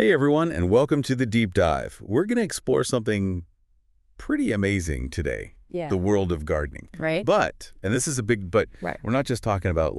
Hey everyone, and welcome to the Deep Dive. We're going to explore something pretty amazing today. Yeah. The world of gardening. Right. But, and this is a big but, Right. we're not just talking about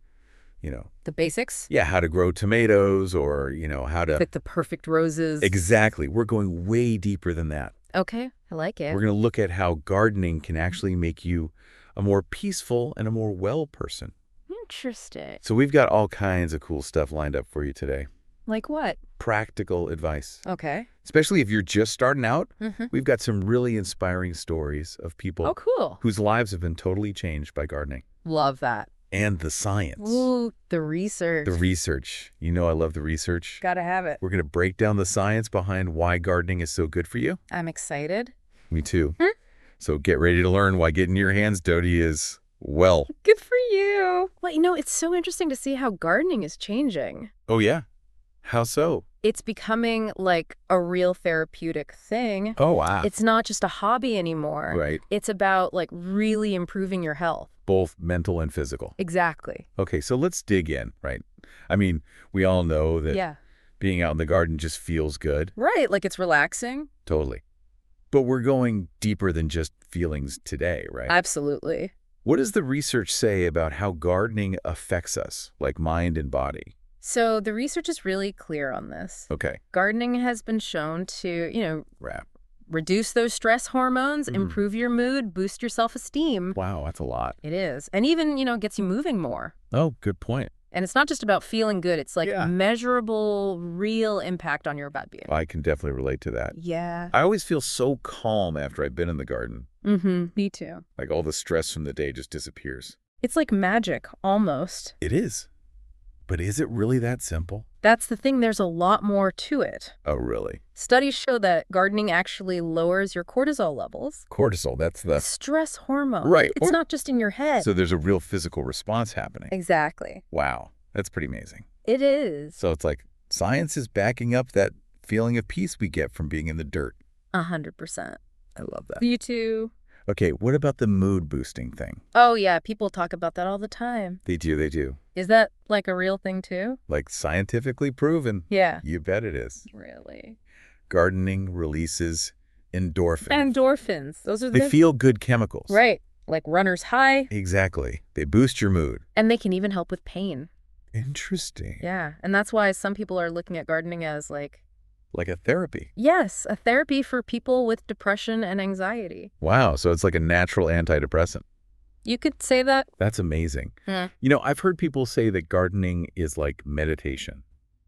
The basics? yeah, how to grow tomatoes or, how to... Pick the perfect roses. Exactly. We're going way deeper than that. Okay, I like it. We're going to look at how gardening can actually make you a more peaceful and a more well person. Interesting. So we've got all kinds of cool stuff lined up for you today. Like what? Practical advice. Okay. Especially if you're just starting out, Mm-hmm. we've got some really inspiring stories of people Oh, cool. whose lives have been totally changed by gardening. Love that. And the science. Ooh, the research. The research. You know I love the research. Gotta have it. We're going to break down the science behind why gardening is so good for you. I'm excited. Me too. So get ready to learn why getting your hands dirty is, well... Good for you. Well, it's so interesting to see how gardening is changing. Oh, yeah? How so? It's becoming like a real therapeutic thing. Oh, wow. It's not just a hobby anymore. Right. It's about like really improving your health. Both mental and physical. Exactly. Okay, so let's dig in, right? I mean, we all know that Yeah. being out in the garden just feels good. Right, like it's relaxing. Totally. But we're going deeper than just feelings today, right? Absolutely. What does the research say about how gardening affects us, like mind and body? So the research is really clear on this. Okay. Gardening has been shown to, Wrap. reduce those stress hormones, Mhm. improve your mood, boost your self-esteem. Wow, that's a lot. It is. And even, gets you moving more. Oh, good point. And it's not just about feeling good. It's like Yeah. measurable, real impact on your well-being. I can definitely relate to that. Yeah. I always feel so calm after I've been in the garden. Mm-hmm. Me too. Like all the stress from the day just disappears. It's like magic, almost. It is. But is it really that simple? That's the thing. There's a lot more to it. Oh, really? Studies show that gardening actually lowers your cortisol levels. Cortisol, that's the... Stress hormone. Right. It's not just in your head. So there's a real physical response happening. Exactly. Wow, that's pretty amazing. It is. So it's like science is backing up that feeling of peace we get from being in the dirt. 100%. I love that. You too. Okay, what about the mood boosting thing? Oh, yeah. People talk about that all the time. They do. Is that like a real thing too? Like scientifically proven. Yeah. You bet it is. Really? Gardening releases endorphins. Endorphins. Those are They feel good chemicals. Right. Like runner's high. Exactly. They boost your mood. And they can even help with pain. Interesting. Yeah. And that's why some people are looking at gardening as like, Like a therapy. yes, a therapy for people with depression and anxiety. Wow, so it's like a natural antidepressant. You could say that. That's amazing. Hmm. I've heard people say that gardening is like meditation.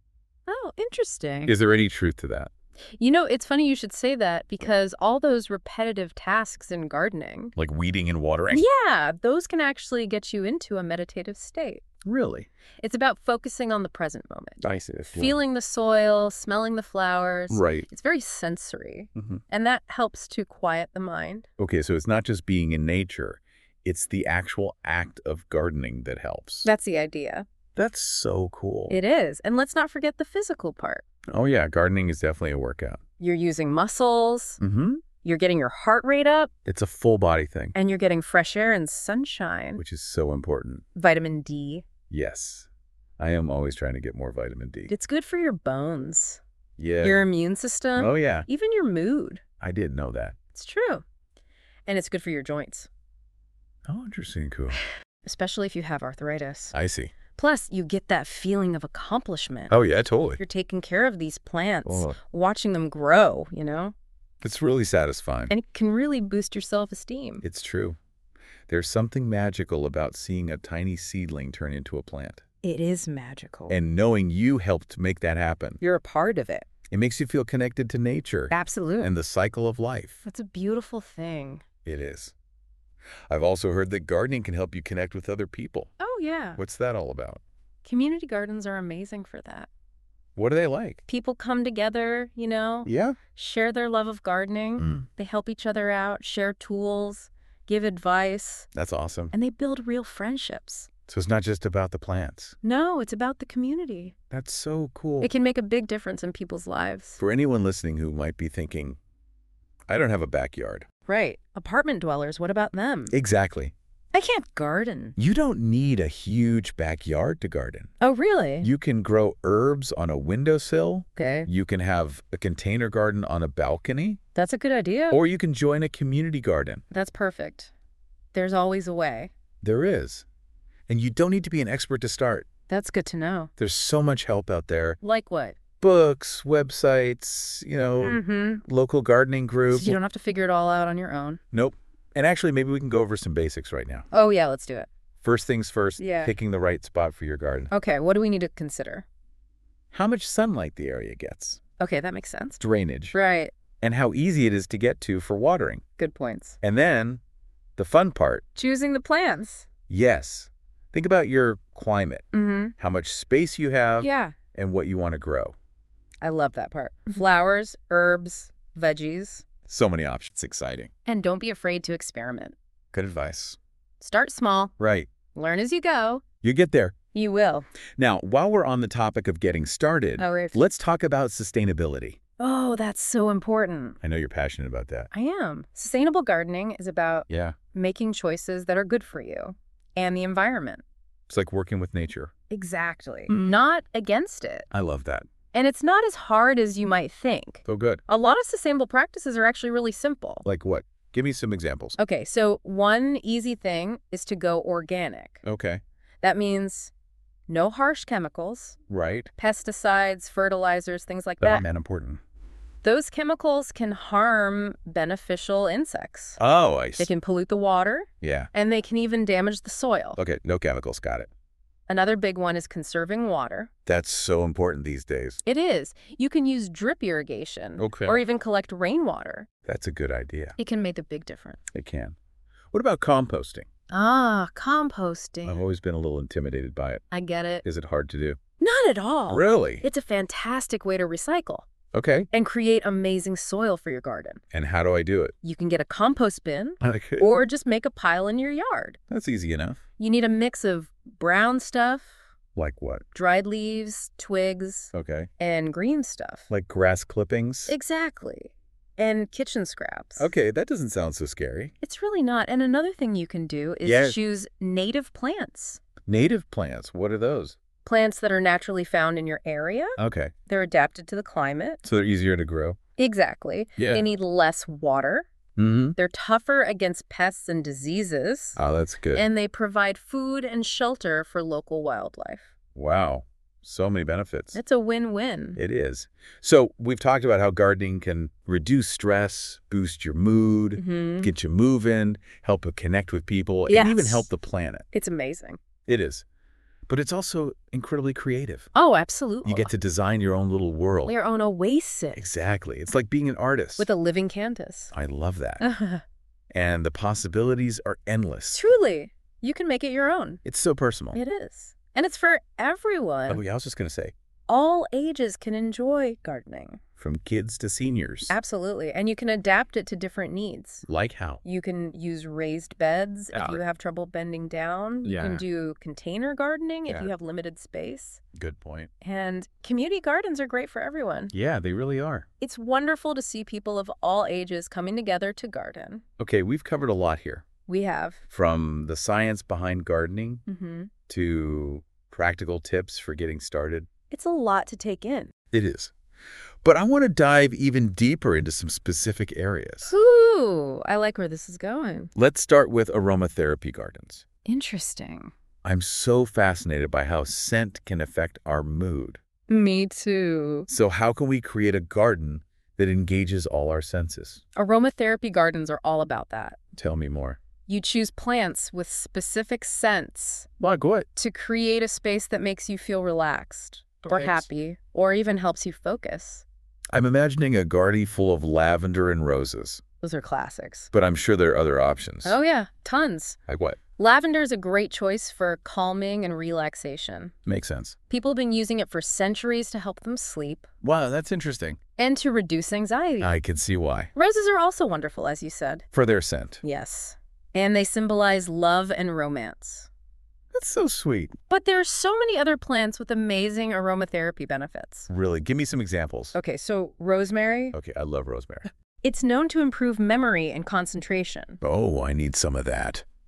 Oh, interesting. Is there any truth to that? It's funny you should say that because all those repetitive tasks in gardening, Like weeding and watering? yeah, those can actually get you into a meditative state. Really? It's about focusing on the present moment, I see. feeling the soil, smelling the flowers. Right. It's very sensory, Mm-hmm. and that helps to quiet the mind. Okay, so it's not just being in nature. It's the actual act of gardening that helps. That's the idea. That's so cool. It is. And let's not forget the physical part. Oh, yeah. Gardening is definitely a workout. You're using muscles, Mm-hmm. you're getting your heart rate up, It's a full body thing, and you're getting fresh air and sunshine, which is so important. vitamin D. Yes. I am always trying to get more vitamin D. It's good for your bones, Yeah. your immune system, Oh, yeah. even your mood. I did know that. It's true. And it's good for your joints, Oh, interesting. Cool. especially if you have arthritis. I see. Plus, you get that feeling of accomplishment. Oh, yeah, totally. You're taking care of these plants, Oh, watching them grow, it's really satisfying. and it can really boost your self-esteem. It's true. There's something magical about seeing a tiny seedling turn into a plant. It is magical. And knowing you helped make that happen. You're a part of it. It makes you feel connected to nature Absolutely. and the cycle of life. That's a beautiful thing. It is. I've also heard that gardening can help you connect with other people. Oh, yeah. What's that all about? Community gardens are amazing for that. What are they like? People come together, Yeah? share their love of gardening. Mm, They help each other out, share tools, give advice, that's awesome. and they build real friendships. So it's not just about the plants. No, it's about the community. That's so cool. It can make a big difference in people's lives. For anyone listening who might be thinking, I don't have a backyard. Right. Apartment dwellers, what about them? Exactly. I can't garden. You don't need a huge backyard to garden. Oh, really? You can grow herbs on a windowsill. Okay. You can have a container garden on a balcony. That's a good idea. Or you can join a community garden. That's perfect. There's always a way. There is. And you don't need to be an expert to start. That's good to know. There's so much help out there. Like what? Books, websites, local gardening So groups. you don't have to figure it all out on your own. Nope. And actually, maybe we can go over some basics right now. Oh, yeah, let's do it. First things first, Yeah. picking the right spot for your garden. Okay, what do we need to consider? How much sunlight the area gets, Okay, that makes sense. drainage, Right. and how easy it is to get to for watering. Good points. And then, the fun part, Choosing the plants. yes. Think about your climate, Mm-hmm. how much space you have, Yeah. and what you want to grow. I love that part. Flowers, herbs, veggies. So many options. Exciting. And don't be afraid to experiment. Good advice. Start small. Right. Learn as you go. You get there. You will. Now, while we're on the topic of getting started, Right. let's talk about sustainability. Oh, that's so important. I know you're passionate about that. I am. Sustainable gardening is about Yeah. making choices that are good for you and the environment. It's like working with nature. Exactly. Not against it. I love that. And it's not as hard as you might think. So good. A lot of sustainable practices are actually really simple. Like what? Give me some examples. Okay, so one easy thing is to go organic. Okay. That means no harsh chemicals, Right. pesticides, fertilizers, things like Oh, that. man, important. Those chemicals can harm beneficial insects. Oh, I They see. can pollute the water, Yeah. and they can even damage the soil. Okay, no chemicals. Got it. Another big one is conserving water. That's so important these days. It is. You can use drip irrigation Okay. or even collect rainwater. That's a good idea. It can make a big difference. It can. What about composting? Ah, composting. I've always been a little intimidated by it. I get it. Is it hard to do? Not at all. Really? It's a fantastic way to recycle Okay. and create amazing soil for your garden. And how do I do it? You can get a compost bin Okay. or just make a pile in your yard. That's easy enough. You need a mix of brown stuff, Like what? dried leaves, twigs, Okay. and green stuff. Like grass clippings? Exactly. And kitchen scraps. Okay, that doesn't sound so scary. It's really not. And another thing you can do is Yes. choose native plants. Native plants, what are those? Plants that are naturally found in your area. Okay. They're adapted to the climate. So they're easier to grow? Exactly. Yeah. They need less water. Mm-hmm. They're tougher against pests and diseases. Oh, that's good. And they provide food and shelter for local wildlife. Wow. So many benefits. It's a win-win. It is. So we've talked about how gardening can reduce stress, boost your mood, Mhm. get you moving, help you connect with people, Yes. and even help the planet. It's amazing. It is. But it's also incredibly creative. Oh, absolutely. You get to design your own little world. Your own oasis Exactly. It's like being an artist. with a living canvas. I love that. And the possibilities are endless. Truly, you can make it your own. It's so personal. It is. And it's for everyone. Oh, yeah, I was just going to say, All ages can enjoy gardening. from kids to seniors. Absolutely. And you can adapt it to different needs. Like how? You can use raised beds Yeah. if you have trouble bending down. You Yeah. can do container gardening if Yeah. you have limited space. Good point. And community gardens are great for everyone. Yeah, they really are. It's wonderful to see people of all ages coming together to garden. Okay, we've covered a lot here. We have. From the science behind gardening Mm-hmm. to practical tips for getting started. It's a lot to take in. It is. But I want to dive even deeper into some specific areas. Ooh, I like where this is going. Let's start with aromatherapy gardens. Interesting. I'm so fascinated by how scent can affect our mood. Me too. So how can we create a garden that engages all our senses? Aromatherapy gardens are all about that. Tell me more. You choose plants with specific scents Like what? to create a space that makes you feel relaxed or Okay. happy or even helps you focus. I'm imagining a garden full of lavender and roses, Those are classics. but I'm sure there are other options. Oh yeah, tons. Like what? Lavender is a great choice for calming and relaxation. Makes sense. People have been using it for centuries to help them sleep Wow, that's interesting. and to reduce anxiety. I can see why. Roses are also wonderful, as you said. For their scent. Yes. And they symbolize love and romance. That's so sweet. But there are so many other plants with amazing aromatherapy benefits. Really, give me some examples. Okay, so rosemary. Okay, I love rosemary. It's known to improve memory and concentration. Oh, I need some of that.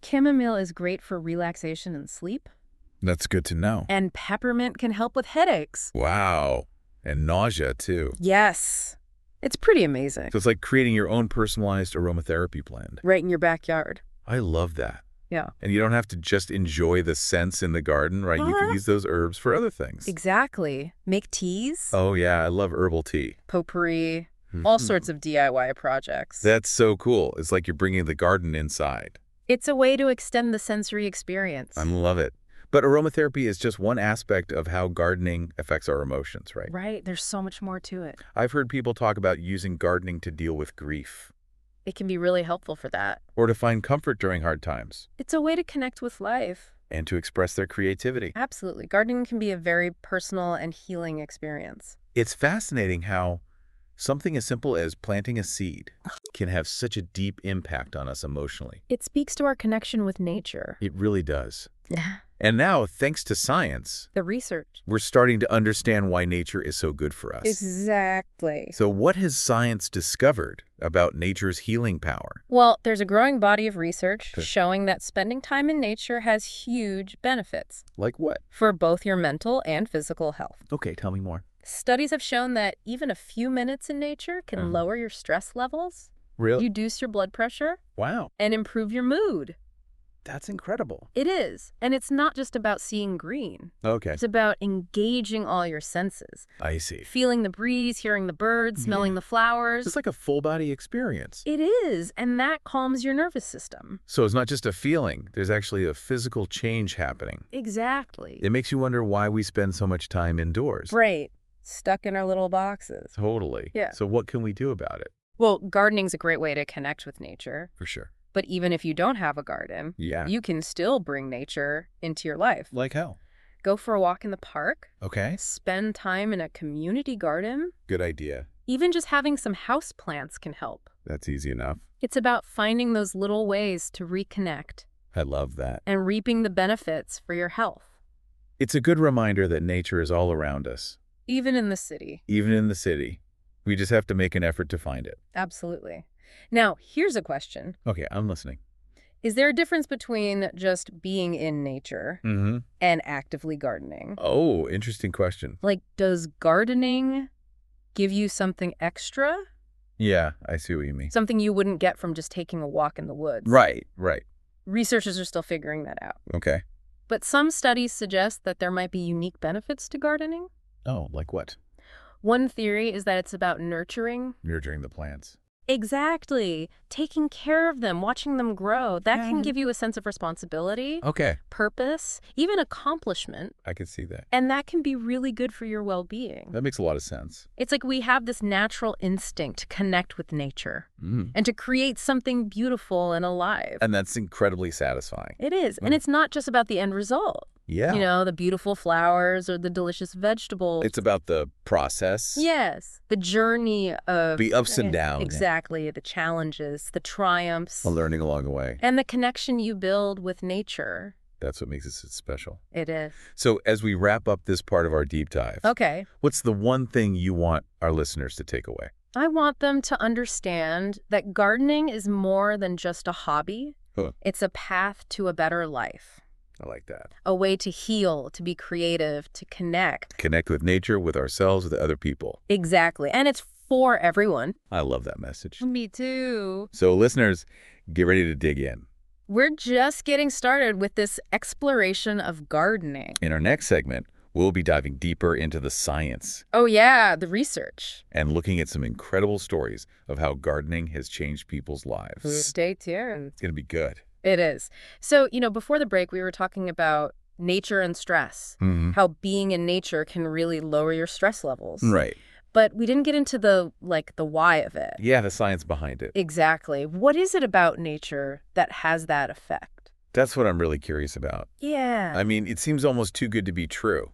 Chamomile is great for relaxation and sleep. That's good to know. And peppermint can help with headaches. Wow. And nausea, too. Yes. It's pretty amazing. So it's like creating your own personalized aromatherapy blend. Right in your backyard. I love that. Yeah. And you don't have to just enjoy the scents in the garden, right? You can use those herbs for other things. Exactly. Make teas, Oh, yeah. I love herbal tea. potpourri, all sorts of DIY projects. That's so cool. It's like you're bringing the garden inside. It's a way to extend the sensory experience. I love it. But aromatherapy is just one aspect of how gardening affects our emotions, right? Right. There's so much more to it. I've heard people talk about using gardening to deal with grief It can be really helpful for that. or to find comfort during hard times It's a way to connect with life. and to express their creativity. Absolutely. Gardening can be a very personal and healing experience. It's fascinating how something as simple as planting a seed can have such a deep impact on us emotionally. It speaks to our connection with nature. It really does. Yeah. And now, thanks to science, The research. we're starting to understand why nature is so good for us. Exactly. So what has science discovered about nature's healing power? Well, there's a growing body of research Okay. showing that spending time in nature has huge benefits Like what? for both your mental and physical health. Okay, tell me more. Studies have shown that even a few minutes in nature can Uh-huh. lower your stress levels, Really? reduce your blood pressure, Wow, and improve your mood. that's incredible. It is. And it's not just about seeing green. Okay, It's about engaging all your senses. I see. Feeling the breeze, hearing the birds, smelling the flowers. It's like a full-body experience. It is. And that calms your nervous system. So it's not just a feeling. There's actually a physical change happening. Exactly. It makes you wonder why we spend so much time indoors. Right. Stuck in our little boxes. Totally. Yeah. So what can we do about it? Well, gardening's a great way to connect with nature. For sure. But even if you don't have a garden, Yeah. you can still bring nature into your life. Like how? Go for a walk in the park, Okay. spend time in a community garden. Good idea. Even just having some house plants can help. That's easy enough. It's about finding those little ways to reconnect I love that. and reaping the benefits for your health, It's a good reminder that nature is all around us, even in the city. even in the city. We just have to make an effort to find it. Absolutely. Now, here's a question. Okay, I'm listening. Is there a difference between just being in nature Mm-hmm. and actively gardening? Oh, interesting question. Like, does gardening give you something extra? Yeah, I see what you mean. Something you wouldn't get from just taking a walk in the woods? Right, right. Researchers are still figuring that out. Okay. But some studies suggest that there might be unique benefits to gardening. Oh, like what? One theory is that it's about nurturing. Nurturing the plants. Exactly. Taking care of them, watching them grow. That Yeah. can give you a sense of responsibility, Okay, purpose, even accomplishment. I can see that. And that can be really good for your well-being. That makes a lot of sense. It's like we have this natural instinct to connect with nature Mm. and to create something beautiful and alive. And that's incredibly satisfying. It is. And it's not just about the end result. Yeah. You know, the beautiful flowers or the delicious vegetables. It's about the process. Yes. The journey of... The ups and downs. Exactly. The challenges, the triumphs. The learning along the way. And the connection you build with nature. That's what makes it so special. It is. So as we wrap up this part of our deep dive, Okay. what's the one thing you want our listeners to take away? I want them to understand that gardening is more than just a hobby. Huh. It's a path to a better life. I like that. A way to heal, to be creative, to connect. Connect with nature, with ourselves, with other people. Exactly. And it's for everyone. I love that message. Me too. So listeners, get ready to dig in. We're just getting started with this exploration of gardening. In our next segment, we'll be diving deeper into the science Oh yeah, the research. and looking at some incredible stories of how gardening has changed people's lives. Stay tuned. It's going to be good. It is. So, before the break, we were talking about nature and stress, Mm-hmm. how being in nature can really lower your stress levels. Right. But we didn't get into the why of it. Yeah, the science behind it. Exactly. What is it about nature that has that effect? That's what I'm really curious about. Yeah. I mean, it seems almost too good to be true.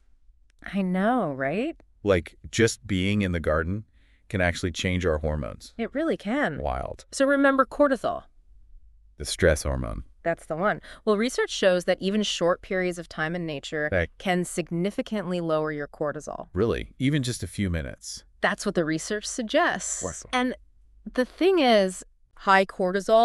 I know, right? Like, just being in the garden can actually change our hormones. It really can. Wild. So remember cortisol. The stress hormone. That's the one. Well, research shows that even short periods of time in nature Right. can significantly lower your cortisol. Really? Even just a few minutes. That's what the research suggests. Wonderful. And the thing is, high cortisol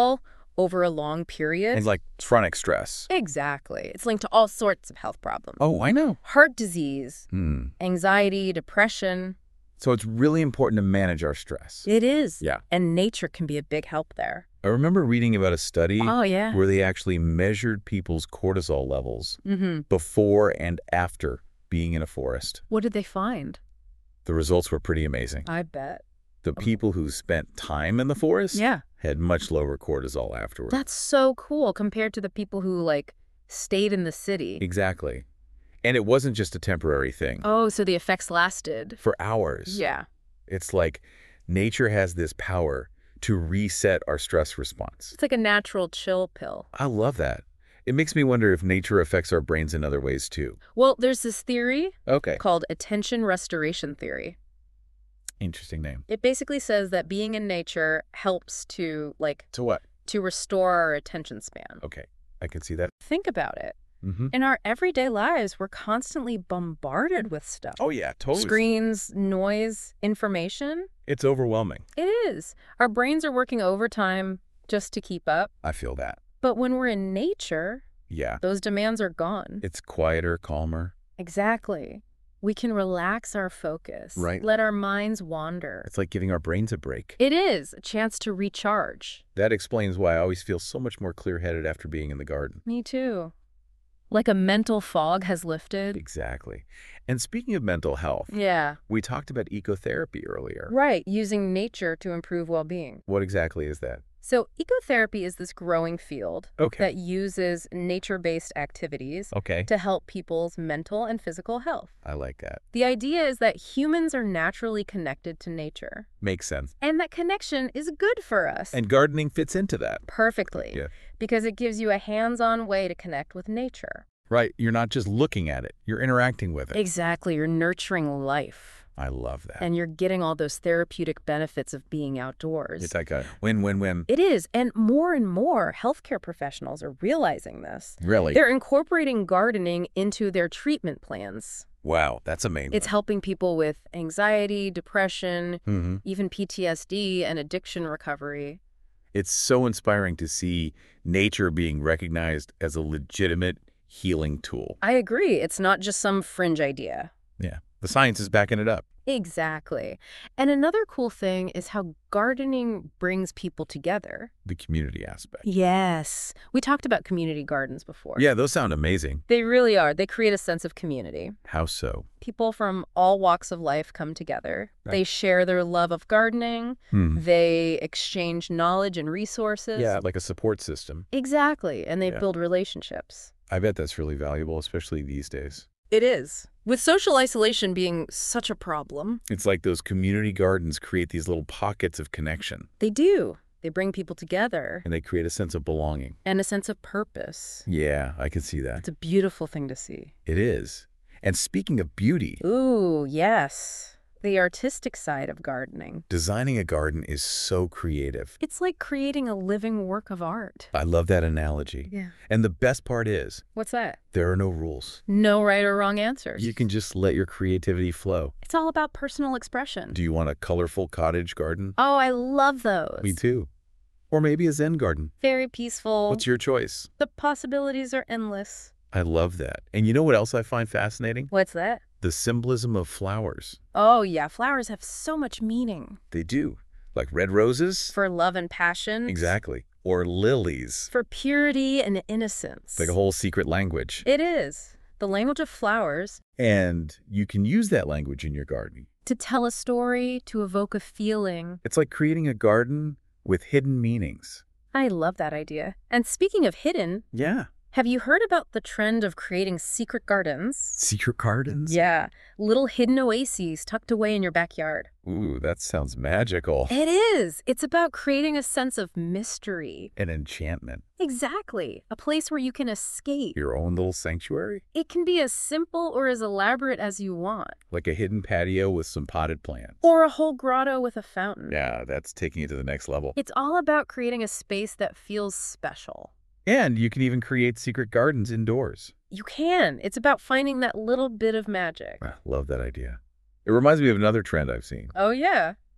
over a long period. And like chronic stress. Exactly. It's linked to all sorts of health problems. Oh, I know. Heart disease, Hmm. anxiety, depression. So it's really important to manage our stress. It is. Yeah. And nature can be a big help there. I remember reading about a study Oh, yeah. where they actually measured people's cortisol levels Mm-hmm. before and after being in a forest. What did they find? The results were pretty amazing. I bet. The people who spent time in the forest Yeah. had much lower cortisol afterward. That's so cool compared to the people who, like, stayed in the city. Exactly. And it wasn't just a temporary thing. Oh, so the effects lasted. For hours. Yeah. It's like nature has this power to reset our stress response. It's like a natural chill pill. I love that. It makes me wonder if nature affects our brains in other ways too. Well, there's this theory Okay. called attention restoration theory. Interesting name. It basically says that being in nature helps to, like, To what? to restore our attention span. Okay. I can see that. Think about it. Mm-hmm. In our everyday lives, we're constantly bombarded with stuff. Oh, yeah, totally. Screens, noise, information. It's overwhelming. It is. Our brains are working overtime just to keep up. I feel that. But when we're in nature, Yeah. those demands are gone. It's quieter, calmer. Exactly. We can relax our focus. Right. Let our minds wander. It's like giving our brains a break. It is a chance to recharge. That explains why I always feel so much more clear-headed after being in the garden. Me too. Like a mental fog has lifted. Exactly. And speaking of mental health, Yeah. we talked about ecotherapy earlier. Right. Using nature to improve well-being. What exactly is that? So ecotherapy is this growing field Okay. that uses nature-based activities Okay. to help people's mental and physical health. I like that. The idea is that humans are naturally connected to nature, Makes sense. and that connection is good for us. And gardening fits into that. Perfectly. Yeah. Because it gives you a hands-on way to connect with nature. Right. You're not just looking at it. You're interacting with it. Exactly. You're nurturing life. I love that. And you're getting all those therapeutic benefits of being outdoors. It's like a win-win-win. It is. And more healthcare professionals are realizing this. Really? They're incorporating gardening into their treatment plans. Wow. That's amazing. It's helping people with anxiety, depression, Mm-hmm. even PTSD and addiction recovery. It's so inspiring to see nature being recognized as a legitimate healing tool. I agree. It's not just some fringe idea. Yeah. The science is backing it up. Exactly. And another cool thing is how gardening brings people together. The community aspect. Yes. We talked about community gardens before. Yeah, those sound amazing. They really are. They create a sense of community. How so? People from all walks of life come together. Right. They share their love of gardening. They exchange knowledge and resources. Yeah, like a support system. Exactly. And they Yeah. build relationships. I bet that's really valuable, especially these days. It is. With social isolation being such a problem. It's like those community gardens create these little pockets of connection, They do. They bring people together and they create a sense of belonging. and a sense of purpose. Yeah, I can see that. It's a beautiful thing to see. It is. And speaking of beauty, Ooh, yes. The artistic side of gardening. designing a garden is so creative. It's like creating a living work of art. I love that analogy. Yeah. And the best part is, What's that? there are no rules. No right or wrong answers. You can just let your creativity flow. It's all about personal expression. Do you want a colorful cottage garden? Oh, I love those. Me too. Or maybe a Zen garden. Very peaceful. What's your choice? The possibilities are endless. I love that. And you know what else I find fascinating? What's that? The symbolism of flowers. Oh, yeah. Flowers have so much meaning. They do. Like red roses? For love and passion. Exactly. Or lilies. For purity and innocence. Like a whole secret language. It is. The language of flowers. And you can use that language in your garden. To tell a story, to evoke a feeling. It's like creating a garden with hidden meanings. I love that idea. And speaking of hidden, Yeah. have you heard about the trend of creating secret gardens? Secret gardens? Yeah, little hidden oases tucked away in your backyard. Ooh, that sounds magical. It is. It's about creating a sense of mystery. An enchantment. Exactly. A place where you can escape. Your own little sanctuary? It can be as simple or as elaborate as you want. Like a hidden patio with some potted plants. Or a whole grotto with a fountain. Yeah, that's taking it to the next level. It's all about creating a space that feels special. And you can even create secret gardens indoors. You can. It's about finding that little bit of magic. Love that idea. It reminds me of another trend I've seen. Oh, yeah.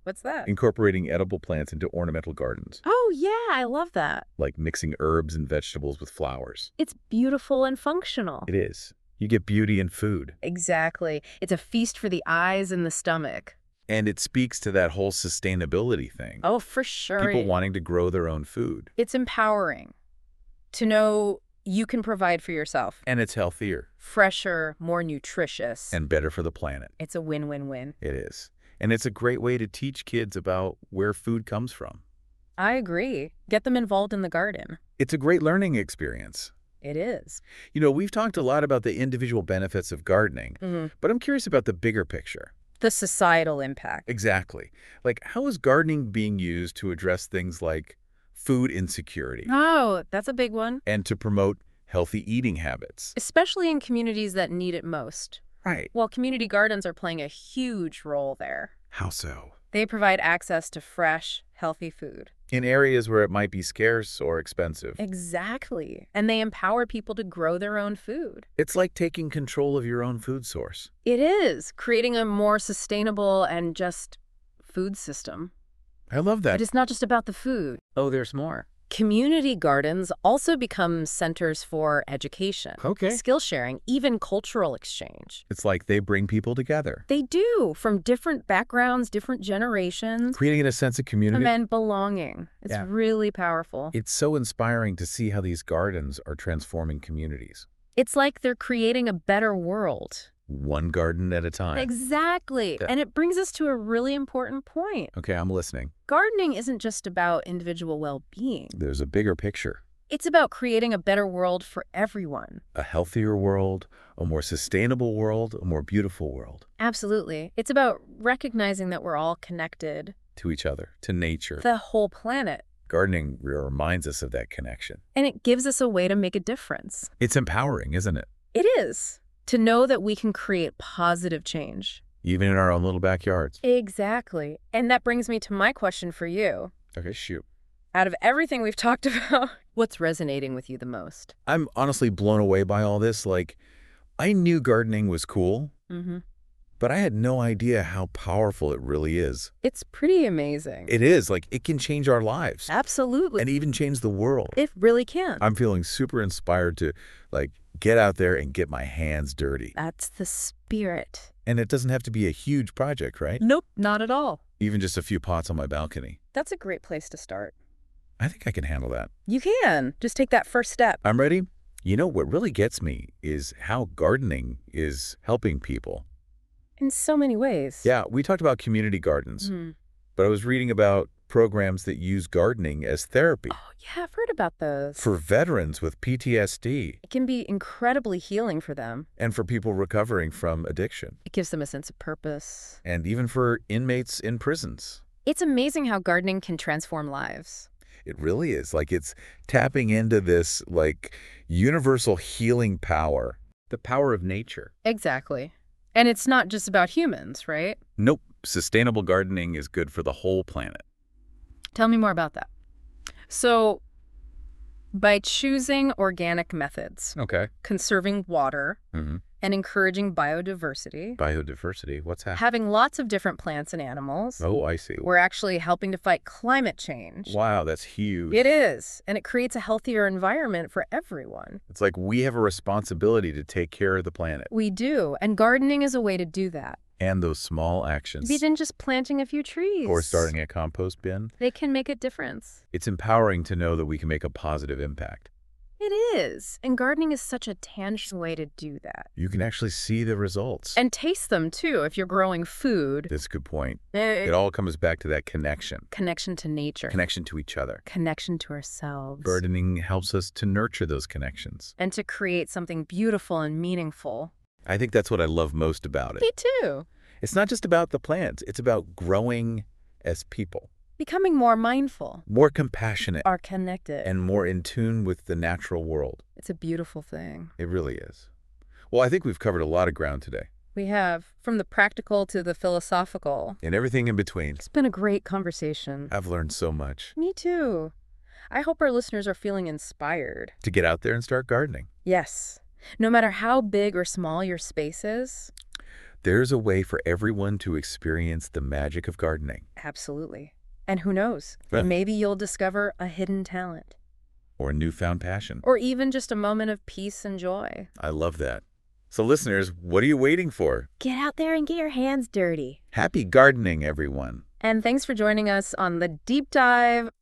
What's that? Incorporating edible plants into ornamental gardens, Oh, yeah, I love that. like mixing herbs and vegetables with flowers. It's beautiful and functional. It is. You get beauty in food. Exactly. It's a feast for the eyes and the stomach. And it speaks to that whole sustainability thing. Oh, for sure. People wanting to grow their own food. It's empowering to know you can provide for yourself. And it's healthier. Fresher, more nutritious. And better for the planet. It's a win-win-win. It is. And it's a great way to teach kids about where food comes from. I agree. Get them involved in the garden. It's a great learning experience. It is. You know, we've talked a lot about the individual benefits of gardening, but I'm curious about the bigger picture. The societal impact. Exactly. Like, how is gardening being used to address things like food insecurity Oh, that's a big one. and to promote healthy eating habits? Especially in communities that need it most. Right. Well, community gardens are playing a huge role there. How so? They provide access to fresh, healthy food. In areas where it might be scarce or expensive. Exactly. And they empower people to grow their own food. It's like taking control of your own food source. It is creating a more sustainable and just food system. I love that. But it's not just about the food. Oh, there's more. Community gardens also become centers for education, Okay. skill sharing, even cultural exchange. It's like they bring people together, They do, from different backgrounds, different generations, creating a sense of community. and belonging. It's Yeah. really powerful. It's so inspiring to see how these gardens are transforming communities. It's like they're creating a better world. One garden at a time. Exactly. Yeah. And it brings us to a really important point. Okay, I'm listening. Gardening isn't just about individual well-being. There's a bigger picture. It's about creating a better world for everyone. A healthier world, a more sustainable world, a more beautiful world. Absolutely. It's about recognizing that we're all connected, To each other, to nature. the whole planet. Gardening reminds us of that connection. And it gives us a way to make a difference. It's empowering, isn't it? It is. To know that we can create positive change. Even in our own little backyards. Exactly. And that brings me to my question for you. Okay, shoot. Out of everything we've talked about, what's resonating with you the most? I'm honestly blown away by all this. Like, I knew gardening was cool, but I had no idea how powerful it really is. It's pretty amazing. It is. Like, it can change our lives. Absolutely. And even change the world. It really can. I'm feeling super inspired to, like, get out there and get my hands dirty. That's the spirit. And it doesn't have to be a huge project, right? Nope, not at all. Even just a few pots on my balcony. That's a great place to start. I think I can handle that. You can. Just take that first step. I'm ready. You know, what really gets me is how gardening is helping people. In so many ways. Yeah, we talked about community gardens, but I was reading about programs that use gardening as therapy Oh, yeah, I've heard about those. for veterans with PTSD It can be incredibly healing for them. and for people recovering from addiction, It gives them a sense of purpose. and even for inmates in prisons. It's amazing how gardening can transform lives. It really is. Like, it's tapping into this, like, universal healing power, the power of nature. Exactly. And it's not just about humans, right? Nope. Sustainable gardening is good for the whole planet. Tell me more about that. So, by choosing organic methods, Okay. conserving water, Mm-hmm. and encouraging biodiversity, Biodiversity. What's happening? having lots of different plants and animals, Oh, I see. we're actually helping to fight climate change. Wow, that's huge. It is. And it creates a healthier environment for everyone. It's like we have a responsibility to take care of the planet We do. And gardening is a way to do that. and those small actions. Even just planting a few trees. Or starting a compost bin. They can make a difference. It's empowering to know that we can make a positive impact. It is. And gardening is such a tangible way to do that. You can actually see the results. And taste them, too, if you're growing food. That's a good point. Eh, It all comes back to that connection. Connection to nature. Connection to each other. Connection to ourselves. Gardening helps us to nurture those connections. And to create something beautiful and meaningful. I think that's what I love most about it. Me too. It's not just about the plants. It's about growing as people. Becoming more mindful. More compassionate. Are connected. And more in tune with the natural world. It's a beautiful thing. It really is. Well, I think we've covered a lot of ground today. We have, from the practical to the philosophical. And everything in between. It's been a great conversation. I've learned so much. Me too. I hope our listeners are feeling inspired. To get out there and start gardening. Yes. No matter how big or small your space is. There's a way for everyone to experience the magic of gardening. Absolutely. And who knows? Well- Maybe you'll discover a hidden talent. Or a newfound passion. Or even just a moment of peace and joy. I love that. So listeners, what are you waiting for? Get out there and get your hands dirty. Happy gardening, everyone. And thanks for joining us on the deep dive